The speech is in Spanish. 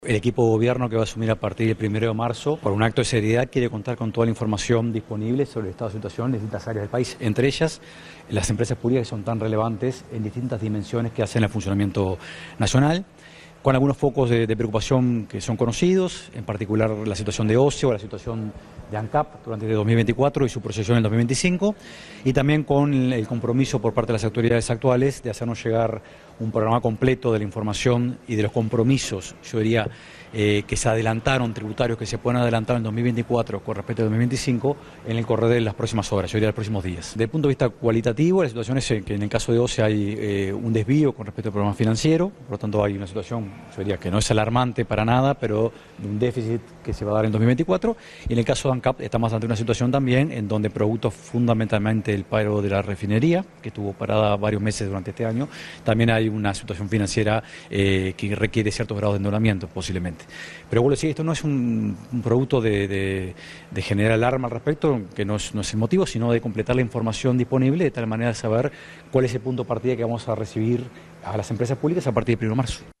El equipo de gobierno que va a asumir a partir del 1 de marzo, por un acto de seriedad, quiere contar con toda la información disponible sobre el estado de situación en distintas áreas del país, entre ellas las empresas públicas que son tan relevantes en distintas dimensiones que hacen el funcionamiento nacional, con algunos focos de preocupación que son conocidos, en particular la situación de OCE, la situación de ANCAP durante el 2024 y su proyección en el 2025, y también con el compromiso por parte de las autoridades actuales de hacernos llegar un programa completo de la información y de los compromisos, yo diría, que se adelantaron, tributarios que se pueden adelantar en 2024 con respecto al 2025 en el correr de las próximas horas, yo diría los próximos días. Desde el punto de vista cualitativo, la situación es que en el caso de OCE hay un desvío con respecto al programa financiero, por lo tanto hay una situación, yo diría que no es alarmante para nada, pero un déficit que se va a dar en 2024, y en el caso de ANCAP estamos ante una situación también en donde producto fundamentalmente el paro de la refinería, que estuvo parada varios meses durante este año, también hay una situación financiera que requiere ciertos grados de endeudamiento posiblemente. Pero bueno, sí, esto no es un producto de generar alarma al respecto, que no es el motivo, sino de completar la información disponible de tal manera de saber cuál es el punto de partida que vamos a recibir a las empresas públicas a partir del 1 de marzo.